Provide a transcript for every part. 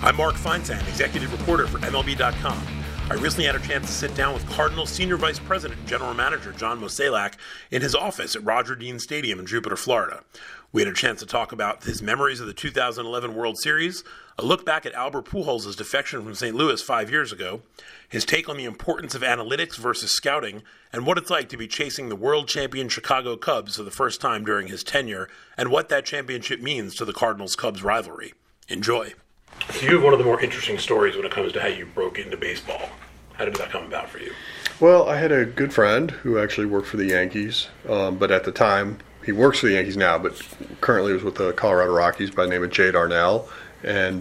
I'm Mark Feinsand, executive reporter for MLB.com. I recently had a chance to sit down with Cardinals Senior Vice President and General Manager John Mozeliak in his office at Roger Dean Stadium in Jupiter, Florida. We had a chance to talk about his memories of the 2011 World Series, a look back at Albert Pujols' defection from St. Louis 5 years ago, his take on the importance of analytics versus scouting, and what it's like to be chasing the world champion Chicago Cubs for the first time during his tenure, and what that championship means to the Cardinals-Cubs rivalry. Enjoy. So you have one of the more interesting stories when it comes to how you broke into baseball. How did that come about for you? Well, I had a good friend who actually worked for the Yankees, but at the time, he works for the Yankees now, but currently was with the Colorado Rockies by the name of Jay Darnell, and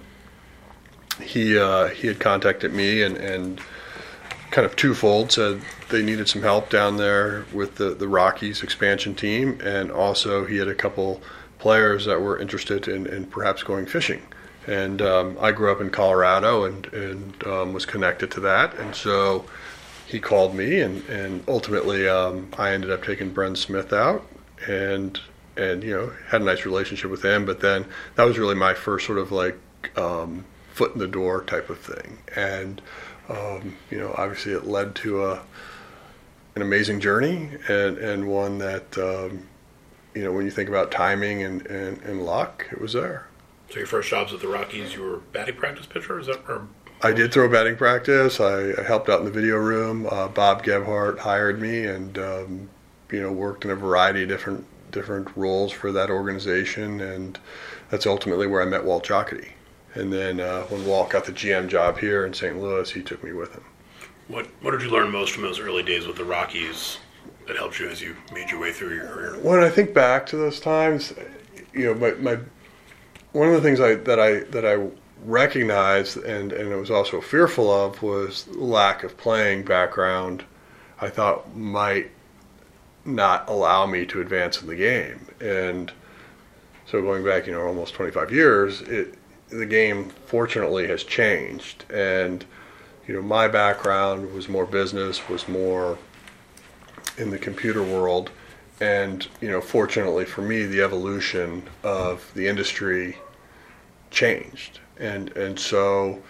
he had contacted me and kind of twofold said they needed some help down there with the Rockies expansion team, and also he had a couple players that were interested in perhaps going fishing. And I grew up in Colorado and was connected to that. And so he called me, and ultimately I ended up taking Bren Smith out and had a nice relationship with him. But then that was really my first sort of like foot in the door type of thing. And, obviously it led to an amazing journey and one that, when you think about timing and luck, it was there. So your first jobs with the Rockies, you were batting practice pitcher? Is that? I did throw batting practice. I helped out in the video room. Bob Gebhardt hired me, and worked in a variety of different roles for that organization, and that's ultimately where I met Walt Jocketty. And then when Walt got the GM job here in St. Louis, he took me with him. What did you learn most from those early days with the Rockies that helped you as you made your way through your career? When I think back to those times, my one of the things that I recognized and I was also fearful of was lack of playing background. I thought might not allow me to advance in the game. And so going back, almost 25 years, the game fortunately has changed. And, my background was more business, was more in the computer world. And, fortunately for me, the evolution of the industry changed. And so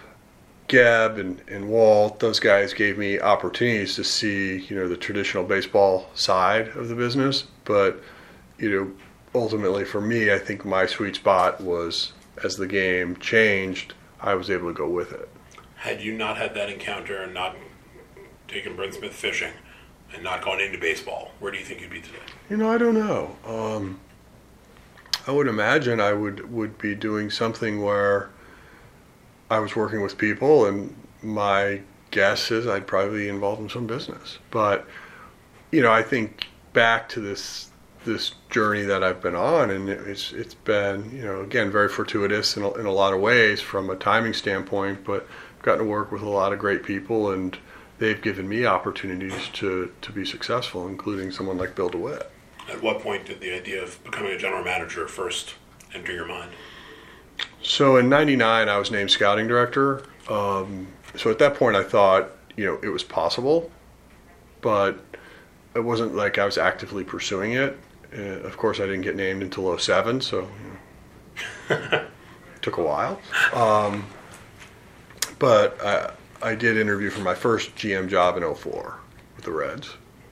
Geb and Walt, those guys gave me opportunities to see, the traditional baseball side of the business. But, ultimately for me, I think my sweet spot was as the game changed, I was able to go with it. Had you not had that encounter and not taken Bren Smith fishing, and not gone into baseball, where do you think you'd be today? I don't know. I would imagine I would be doing something where I was working with people, and my guess is I'd probably be involved in some business. But, I think back to this journey that I've been on, and it's been, again, very fortuitous in a lot of ways from a timing standpoint, but I've gotten to work with a lot of great people, and they've given me opportunities to be successful, including someone like Bill DeWitt. At what point did the idea of becoming a general manager first enter your mind? So in '99, I was named scouting director. So at that point, I thought, it was possible, but it wasn't like I was actively pursuing it. Of course, I didn't get named until '07, so it took a while. But I did interview for my first GM job in '04 with the Reds.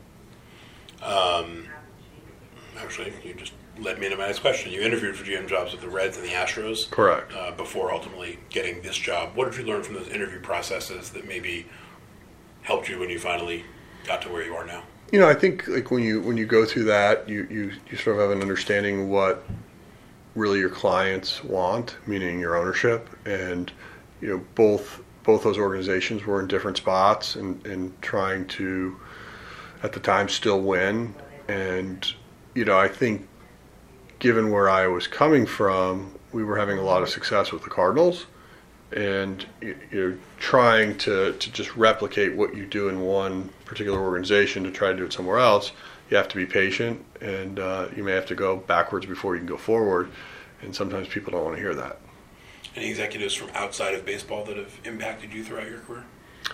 Actually, you just led me into my next question. You interviewed for GM jobs with the Reds and the Astros. Correct. Before ultimately getting this job. What did you learn from those interview processes that maybe helped you when you finally got to where you are now? I think like when you go through that, you sort of have an understanding what really your clients want, meaning your ownership, and both those organizations were in different spots and trying to, at the time, still win. And I think given where I was coming from, we were having a lot of success with the Cardinals, and trying to just replicate what you do in one particular organization to try to do it somewhere else, you have to be patient, and you may have to go backwards before you can go forward, and sometimes people don't want to hear that. Any executives from outside of baseball that have impacted you throughout your career?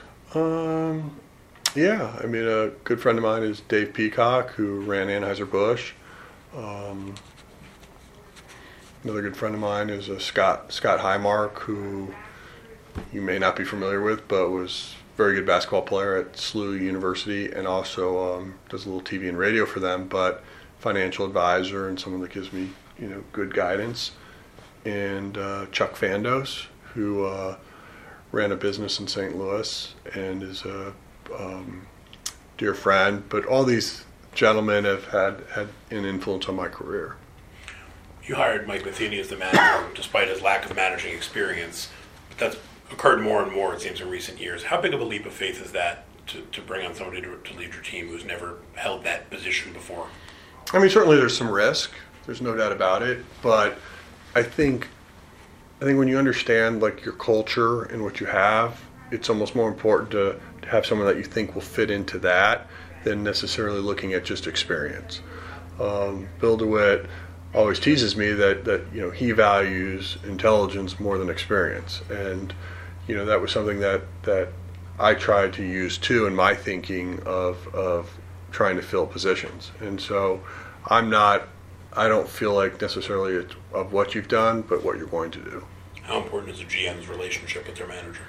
Yeah, I mean, a good friend of mine is Dave Peacock, who ran Anheuser-Busch. Another good friend of mine is Scott Highmark, who you may not be familiar with, but was a very good basketball player at SLU University, and also does a little TV and radio for them, but financial advisor and someone that gives me good guidance. And Chuck Fandos, who ran a business in St. Louis and is a dear friend. But all these gentlemen have had an influence on my career. You hired Mike Matheny as the manager despite his lack of managing experience. But that's occurred more and more, it seems, in recent years. How big of a leap of faith is that to bring on somebody to lead your team who's never held that position before? I mean, certainly there's some risk. There's no doubt about it. But I think when you understand like your culture and what you have, it's almost more important to have someone that you think will fit into that than necessarily looking at just experience. Bill DeWitt always teases me that he values intelligence more than experience, and that was something that I tried to use too in my thinking of trying to fill positions. And so I don't feel like necessarily it's of what you've done, but what you're going to do. How important is a GM's relationship with their manager?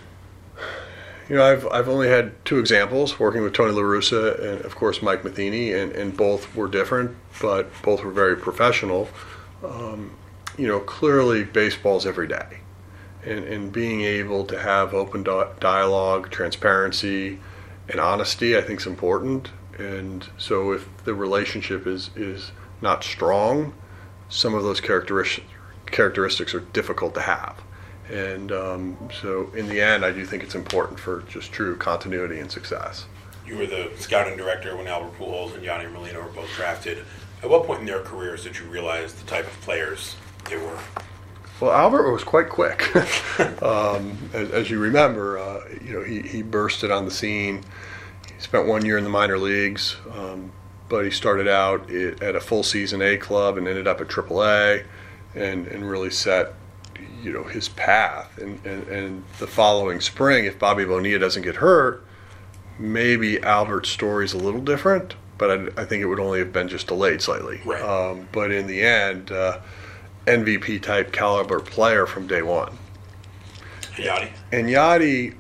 I've only had two examples, working with Tony La Russa and, of course, Mike Matheny, and both were different, but both were very professional. Clearly baseball's every day. And being able to have open dialogue, transparency, and honesty, I think is important. And so if the relationship is not strong, some of those characteristics are difficult to have. And so in the end, I do think it's important for just true continuity and success. You were the scouting director when Albert Pujols and Yadier Molina were both drafted. At what point in their careers did you realize the type of players they were? Well, Albert was quite quick. As you remember, he bursted on the scene. He spent 1 year in the minor leagues, but he started out at a full season A club and ended up at AAA, and really set his path. And the following spring, if Bobby Bonilla doesn't get hurt, maybe Albert's story's a little different, but I think it would only have been just delayed slightly. Right. But in the end, MVP type caliber player from day one. Yadi? And Yadi,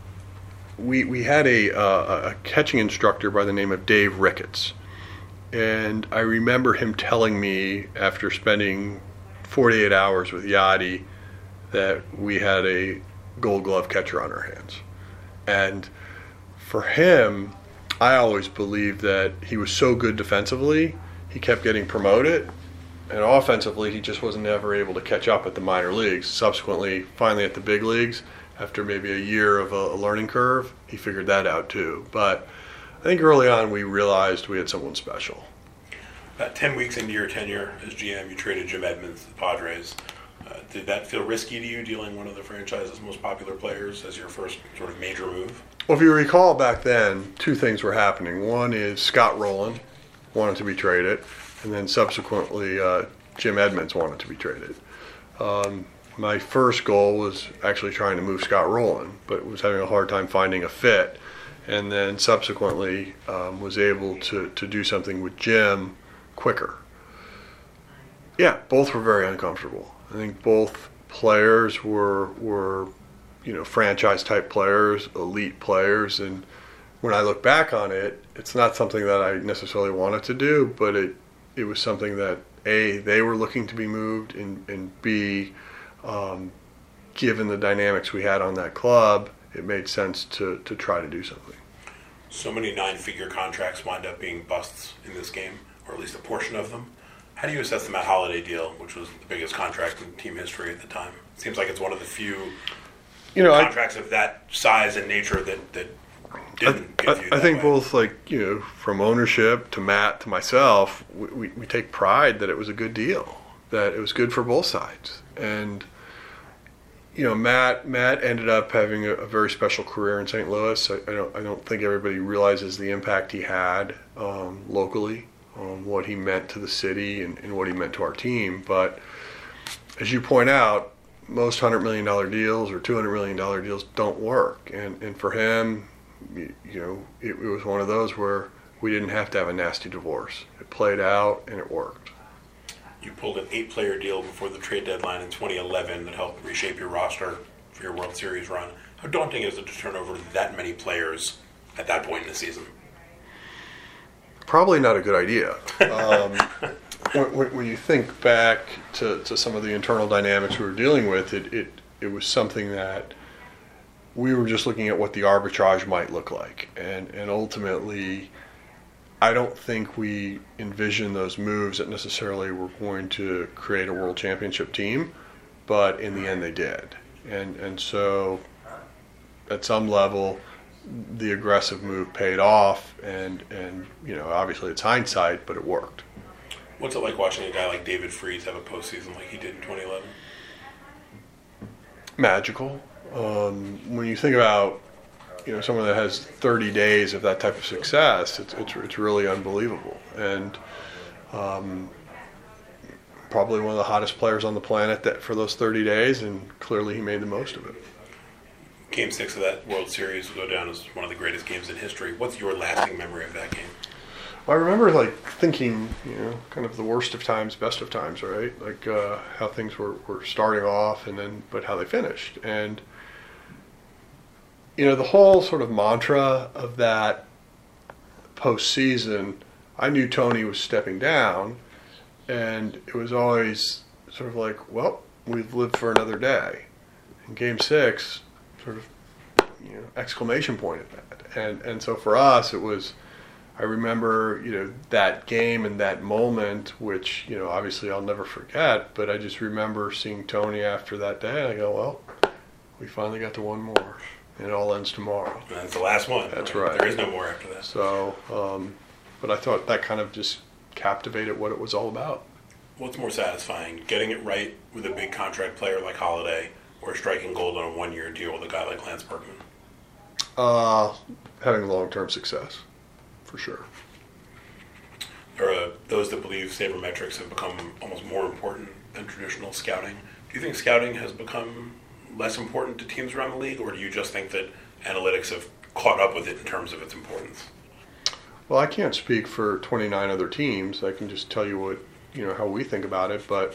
we had a catching instructor by the name of Dave Ricketts. And I remember him telling me after spending 48 hours with Yadi that we had a Gold Glove catcher on our hands. And for him, I always believed that he was so good defensively, he kept getting promoted, and offensively, he just wasn't ever able to catch up at the minor leagues. Subsequently, finally at the big leagues, after maybe a year of a learning curve, he figured that out too. But I think early on we realized we had someone special. About 10 weeks into your tenure as GM, you traded Jim Edmonds to the Padres. Did that feel risky to you, dealing one of the franchise's most popular players as your first sort of major move? Well, if you recall back then, two things were happening. One is Scott Rowland wanted to be traded, and then subsequently Jim Edmonds wanted to be traded. My first goal was actually trying to move Scott Rowland, but was having a hard time finding a fit, and then subsequently was able to do something with Jim quicker. Yeah, both were very uncomfortable. I think both players were franchise type players, elite players, and when I look back on it, it's not something that I necessarily wanted to do, but it was something that A, they were looking to be moved, and B, given the dynamics we had on that club, it made sense to try to do something. So many 9-figure contracts wind up being busts in this game, or at least a portion of them. How do you assess the Matt Holliday deal, which was the biggest contract in team history at the time? It seems like it's one of the few contracts of that size and nature that didn't give you that I think way. Both, from ownership to Matt to myself, we take pride that it was a good deal, that it was good for both sides. And, Matt ended up having a very special career in St. Louis. I don't think everybody realizes the impact he had locally, what he meant to the city and what he meant to our team. But as you point out, most $100 million deals or $200 million deals don't work. And for him, it was one of those where we didn't have to have a nasty divorce. It played out and it worked. You pulled an 8-player deal before the trade deadline in 2011 that helped reshape your roster for your World Series run. How daunting is it to turn over that many players at that point in the season? Probably not a good idea. When you think back to some of the internal dynamics we were dealing with, it was something that we were just looking at what the arbitrage might look like. And ultimately, I don't think we envisioned those moves that necessarily were going to create a world championship team, but in the end they did. And so at some level, the aggressive move paid off, and obviously it's hindsight, but it worked. What's it like watching a guy like David Freese have a postseason like he did in 2011? Magical. When you think about someone that has 30 days of that type of success, it's really unbelievable, and probably one of the hottest players on the planet for those 30 days, and clearly he made the most of it. Game 6 of that World Series will go down as one of the greatest games in history. What's your lasting memory of that game? Well, I remember thinking, kind of the worst of times, best of times, right? How things were starting off, but how they finished. And the whole sort of mantra of that postseason, I knew Tony was stepping down, and it was always sort of like, well, we've lived for another day. In Game 6, sort of, exclamation point at that. And so for us, it was, I remember, that game and that moment, which, obviously I'll never forget, but I just remember seeing Tony after that day, and I go, well, we finally got to one more. It all ends tomorrow. And that's the last one. That's right. There is no more after that. So, but I thought that kind of just captivated what it was all about. What's more satisfying, getting it right with a big contract player like Holiday, or striking gold on a one-year deal with a guy like Lance Berkman? Having long-term success, for sure. There are those that believe sabermetrics have become almost more important than traditional scouting. Do you think scouting has become less important to teams around the league, or do you just think that analytics have caught up with it in terms of its importance? Well, I can't speak for 29 other teams. I can just tell you what, how we think about it. But,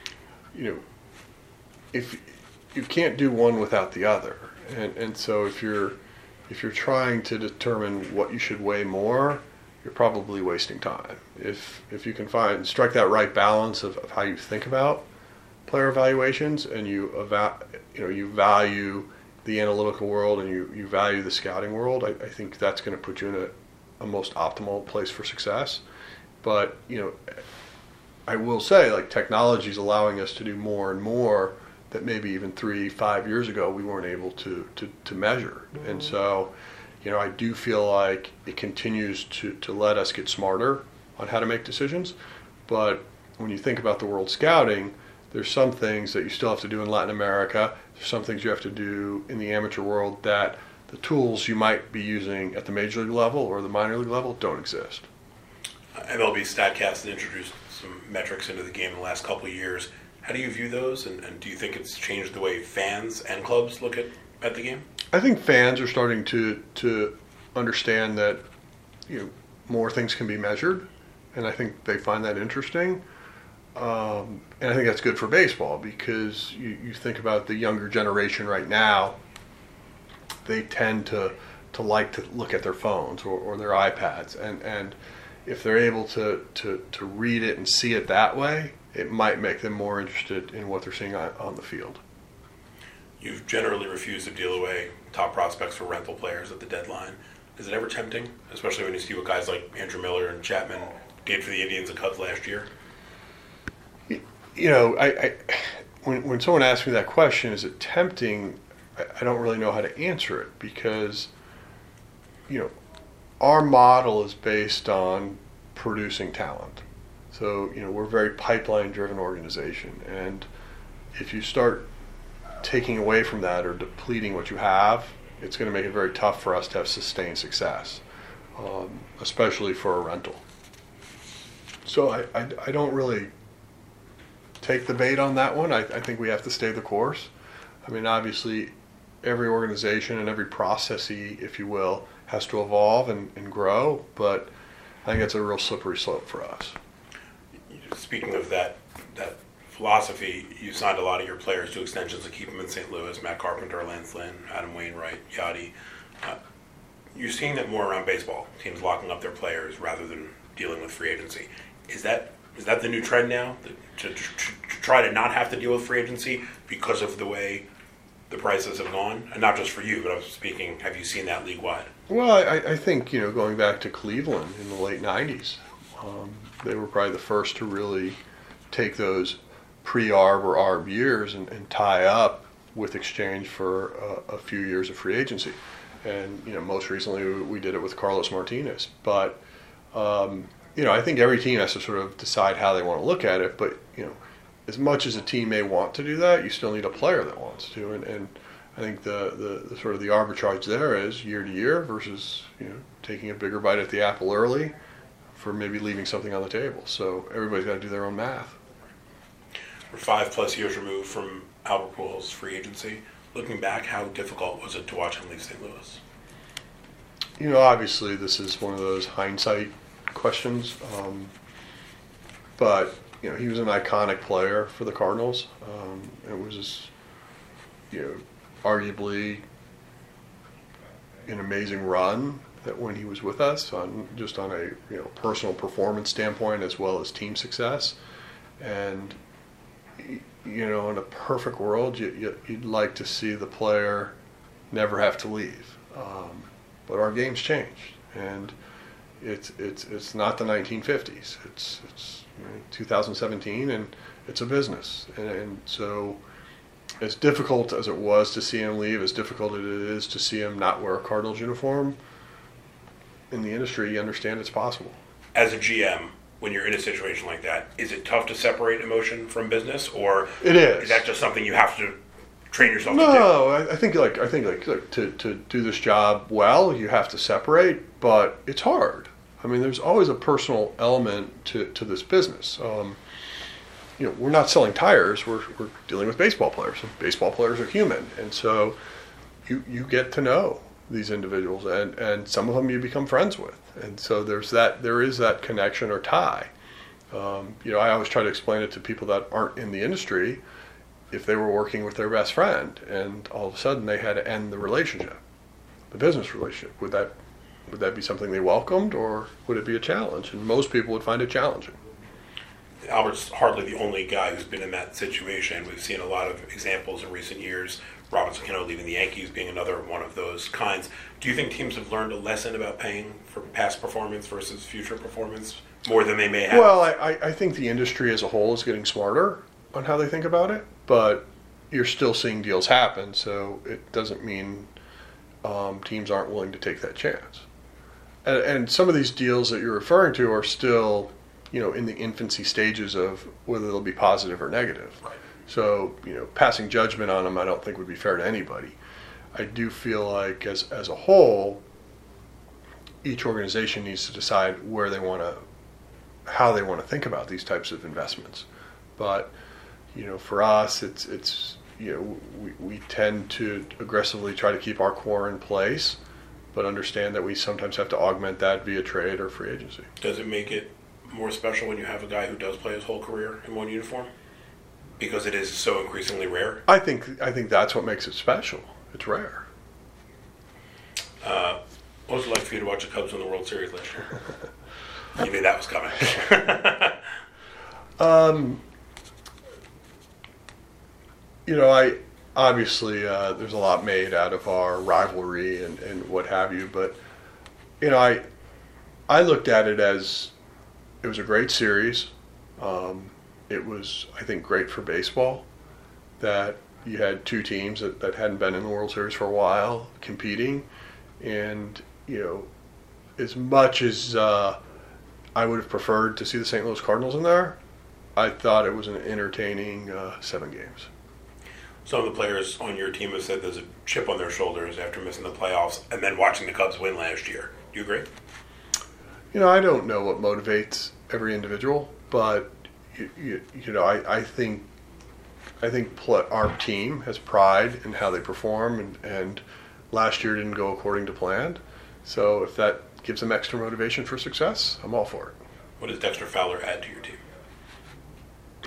if you can't do one without the other, and so if you're trying to determine what you should weigh more, you're probably wasting time. If you can strike that right balance of how you think about player evaluations, and you value the analytical world, and you value the scouting world, I think that's going to put you in a most optimal place for success. But I will say, technology is allowing us to do more and more that maybe even 3-5 years ago we weren't able to measure. Mm-hmm. And so I do feel like it continues to let us get smarter on how to make decisions. But when you think about the world scouting, there's some things that you still have to do in Latin America. There's some things you have to do in the amateur world that the tools you might be using at the major league level or the minor league level don't exist. MLB StatCast has introduced some metrics into the game in the last couple of years. How do you view those, and do you think it's changed the way fans and clubs look at the game? I think fans are starting to understand that more things can be measured, and I think they find that interesting. And I think that's good for baseball, because you think about the younger generation right now, they tend to like to look at their phones or their iPads, and if they're able to read it and see it that way, it might make them more interested in what they're seeing on the field. You've generally refused to deal away top prospects for rental players at the deadline. Is it ever tempting, especially when you see what guys like Andrew Miller and Chapman did for the Indians and Cubs last year? When someone asks me that question, is it tempting, I don't really know how to answer it, because our model is based on producing talent. So we're a very pipeline-driven organization, and if you start taking away from that or depleting what you have, it's going to make it very tough for us to have sustained success, especially for a rental. So I don't really take the bait on that one. I think we have to stay the course. I mean, obviously, every organization and every process-y, if you will, has to evolve and grow, but I think it's a real slippery slope for us. speaking of that philosophy, you signed a lot of your players to extensions to keep them in St. Louis. Matt Carpenter, Lance Lynn, Adam Wainwright, Yadi. You're seeing that more around baseball. Teams locking up their players rather than dealing with free agency. Is that the new trend now? To try to not have to deal with free agency because of the way the prices have gone? And not just for you, but I'm speaking, have you seen that league-wide? Well, I think, going back to Cleveland in the late 90s, they were probably the first to really take those pre-ARB or ARB years and tie up with exchange for a few years of free agency. And, most recently we did it with Carlos Martinez. But, I think every team has to sort of decide how they want to look at it. But, as much as a team may want to do that, you still need a player that wants to. And I think the sort of the arbitrage there is year to year versus, taking a bigger bite at the apple early for maybe leaving something on the table. So everybody's got to do their own math. We're 5+ years removed from Albert Pujols' free agency. Looking back, how difficult was it to watch him leave St. Louis? Obviously this is one of those hindsight questions, but he was an iconic player for the Cardinals. It was, arguably an amazing run that when he was with us, on a personal performance standpoint as well as team success. And in a perfect world, you'd like to see the player never have to leave. But our game's changed, and it's not the 1950s. It's 2017, and it's a business. And so, as difficult as it was to see him leave, as difficult as it is to see him not wear a Cardinals uniform, in the industry, you understand it's possible. As a GM, when you're in a situation like that, is it tough to separate emotion from business, or it is that just something you have to train yourself to do? No, I think to do this job well, you have to separate, but it's hard. I mean, there's always a personal element to this business. We're not selling tires. We're dealing with baseball players. And baseball players are human, and so you get to know these individuals, and some of them you become friends with, and so there is that connection or tie. I always try to explain it to people that aren't in the industry. If they were working with their best friend and all of a sudden they had to end the relationship, the business relationship, would that be something they welcomed, or would it be a challenge? And most people would find it challenging. Albert's hardly the only guy who's been in that situation. We've seen a lot of examples in recent years. Robinson Cano leaving the Yankees being another one of those kinds. Do you think teams have learned a lesson about paying for past performance versus future performance more than they may have? Well, I think the industry as a whole is getting smarter on how they think about it, but you're still seeing deals happen, so it doesn't mean teams aren't willing to take that chance. And some of these deals that you're referring to are still, in the infancy stages of whether they'll be positive or negative. Right. So, passing judgment on them I don't think would be fair to anybody. I do feel like as a whole, each organization needs to decide how they want to think about these types of investments. But, for us, it's we tend to aggressively try to keep our core in place, but understand that we sometimes have to augment that via trade or free agency. Does it make it more special when you have a guy who does play his whole career in one uniform? Because it is so increasingly rare? I think that's what makes it special. It's rare. What was it like for you to watch the Cubs win the World Series last year? You knew that was coming. I obviously there's a lot made out of our rivalry and what have you, but I looked at it as it was a great series. It was, I think, great for baseball that you had two teams that hadn't been in the World Series for a while competing. And, as much as I would have preferred to see the St. Louis Cardinals in there, I thought it was an entertaining 7 games. Some of the players on your team have said there's a chip on their shoulders after missing the playoffs and then watching the Cubs win last year. Do you agree? I don't know what motivates every individual, but I think our team has pride in how they perform, and last year didn't go according to plan. So if that gives them extra motivation for success, I'm all for it. What does Dexter Fowler add to your team?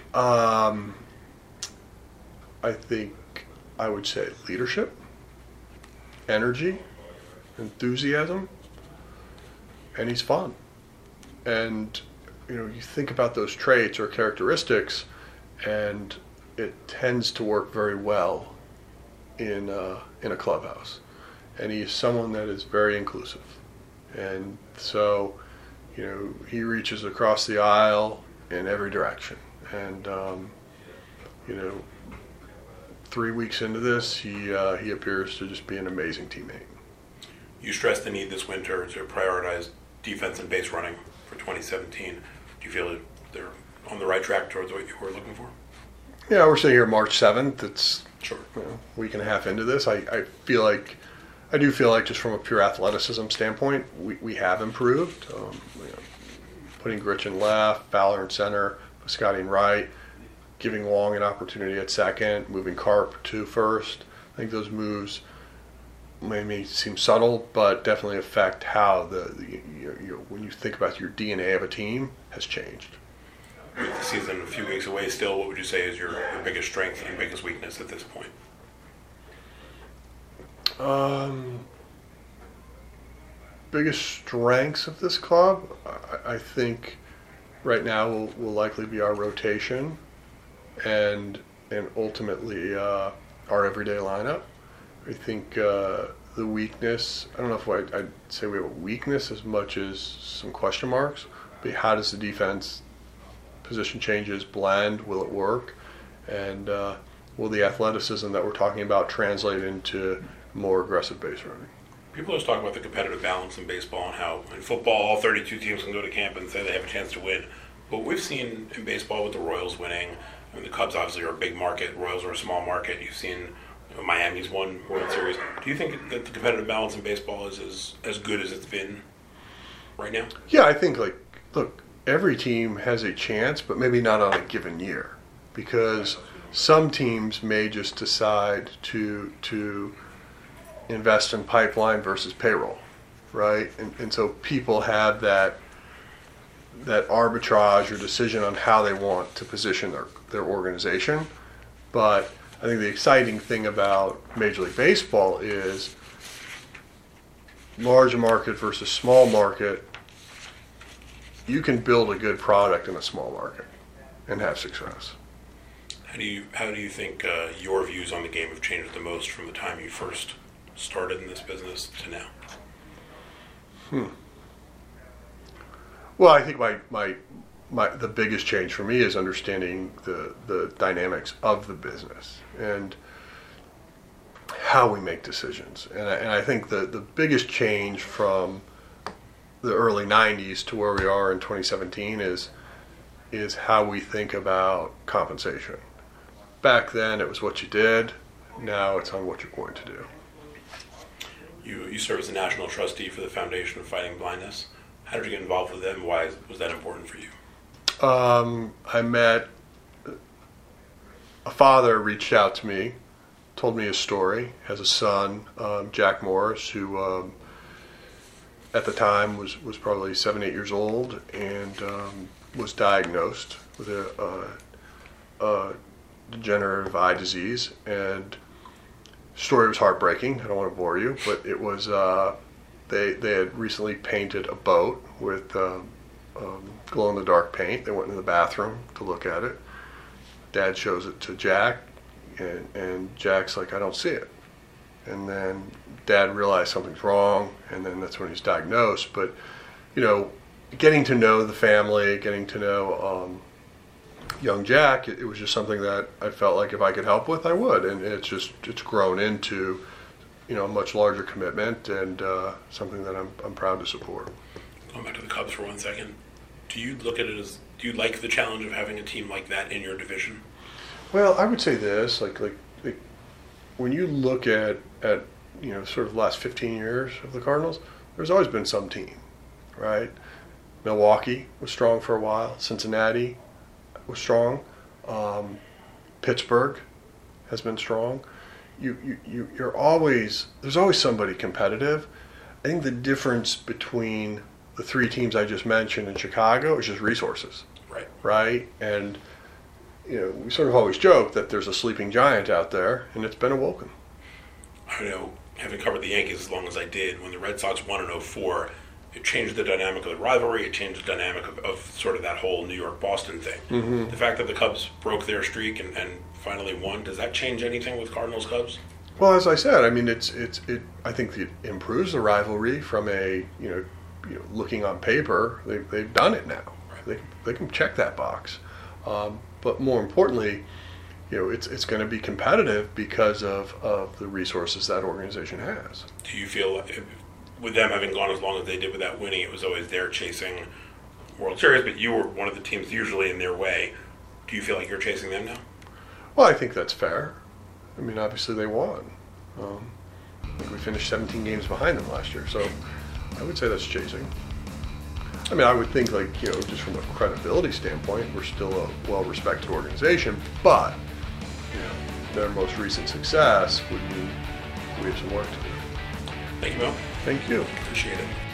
I think I would say leadership, energy, enthusiasm, and he's fun. And you think about those traits or characteristics, and it tends to work very well in a clubhouse. And he's someone that is very inclusive, and so he reaches across the aisle in every direction. And 3 weeks into this, he appears to just be an amazing teammate. You stressed the need this winter to prioritize defense and base running for 2017. Do you feel that they're on the right track towards what you were looking for? Yeah, we're sitting here March 7th. It's sure. A week and a half into this. I do feel like just from a pure athleticism standpoint, we have improved. Putting Grich in left, Fowler in center, Piscotty in right, giving Wong an opportunity at second, moving Karp to first. I think those moves may seem subtle, but definitely affect how when you think about your DNA of a team has changed. With the season a few weeks away still, what would you say is your biggest strength and biggest weakness at this point? Biggest strengths of this club, I think right now will likely be our rotation and ultimately our everyday lineup. I think the weakness, I don't know if I'd say we have a weakness as much as some question marks, but how does the defense position changes blend? Will it work? And will the athleticism that we're talking about translate into more aggressive base running? People always talk about the competitive balance in baseball and how in football all 32 teams can go to camp and say they have a chance to win. But we've seen in baseball with the Royals winning, the Cubs obviously are a big market, Royals are a small market. You've seen Miami's won World Series. Do you think that the competitive balance in baseball is as good as it's been right now? Yeah, I think look, every team has a chance, but maybe not on a given year, because some teams may just decide to invest in pipeline versus payroll, right? And so people have that arbitrage or decision on how they want to position their organization. But I think the exciting thing about Major League Baseball is large market versus small market. You can build a good product in a small market and have success. How do you think your views on the game have changed the most from the time you first started in this business to now? Well, I think the biggest change for me is understanding the dynamics of the business and how we make decisions. And I think the biggest change from the early 90s to where we are in 2017 is how we think about compensation. Back then it was what you did. Now it's on what you're going to do. You serve as a national trustee for the Foundation of Fighting Blindness. How did you get involved with them? Why was that important for you? I met a father reached out to me, told me his story, has a son, Jack Morris, who at the time was probably 7, 8 years old and was diagnosed with a degenerative eye disease. And the story was heartbreaking. I don't want to bore you, but it was they had recently painted a boat with glow-in-the-dark paint. They went into the bathroom to look at it. Dad shows it to Jack, and Jack's like, I don't see it. And then Dad realized something's wrong, and then that's when he's diagnosed. But, getting to know the family, getting to know young Jack, it was just something that I felt like if I could help with, I would. And it's grown into, a much larger commitment and something that I'm proud to support. Going back to the Cubs for 1 second, do you look at it as, do you like the challenge of having a team like that in your division? Well, I would say this, like when you look at sort of the last 15 years of the Cardinals, there's always been some team, right? Milwaukee was strong for a while. Cincinnati was strong. Pittsburgh has been strong. There's always somebody competitive. I think the difference between the 3 teams I just mentioned in Chicago is just resources. Right. Right? And, we sort of always joke that there's a sleeping giant out there, and it's been awoken. I know, having covered the Yankees as long as I did, when the Red Sox won in 2004, it changed the dynamic of the rivalry. It changed the dynamic of sort of that whole New York-Boston thing. Mm-hmm. The fact that the Cubs broke their streak and finally won, does that change anything with Cardinals-Cubs? Well, as I said, I mean, I think it improves the rivalry from looking on paper. They've done it now. Right. They can check that box. But more importantly, it's going to be competitive because of the resources that organization has. Do you feel, with them having gone as long as they did without winning, it was always they're chasing World Series, but you were one of the teams usually in their way. Do you feel like you're chasing them now? Well, I think that's fair. I mean, obviously they won. I think we finished 17 games behind them last year, so I would say that's chasing. I mean, I would think, just from a credibility standpoint, we're still a well-respected organization, but their most recent success would mean we have some work to do. Thank you, Mel. Thank you. Appreciate it.